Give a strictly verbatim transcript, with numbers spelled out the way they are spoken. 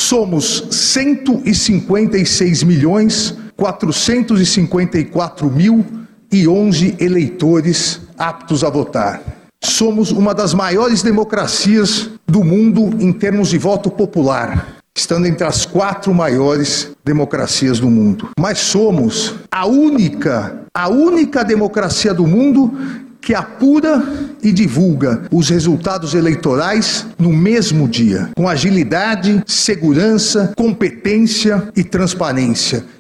somos cento e cinquenta e seis milhões, quatrocentos e cinquenta e quatro mil e onze eleitores aptos a votar. Somos uma das maiores democracias do mundo em termos de voto popular, estando entre as quatro maiores democracias do mundo. Mas somos a única, a única democracia do mundo que apura e divulga os resultados eleitorais no mesmo dia, com agilidade, segurança, competência e transparência.